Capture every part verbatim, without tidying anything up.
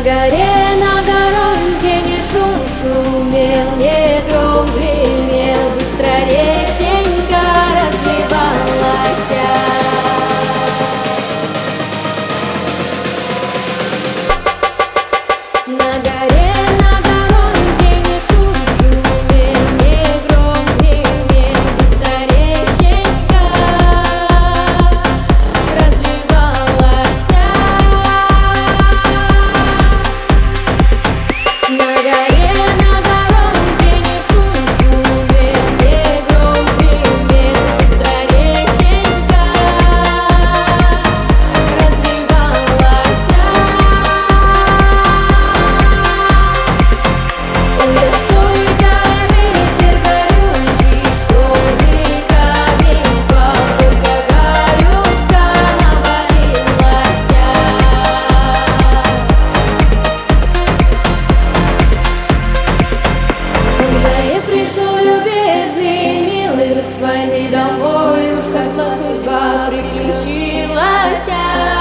горе, на дороге не шум шумел, не гром гремел, быстро реченька разливалась. На горе, на дороге не шум шумел, не гром гремел, быстро реченька разливалась. На горе, на дороге не шум шумел, не гром гремел, быстро реченька разливалась. Ой, да стой горы, сердолючий, черный камень, папулька горюшка навалилась. Ой, да и пришел любезный, милый друг с войны домой, уж как зла судьба приключилась.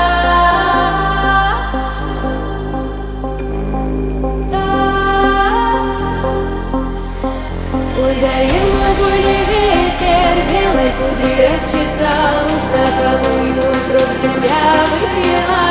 Ой, да и буйный ветер белой кудри расчесал, уж таковую кровь земля выпила.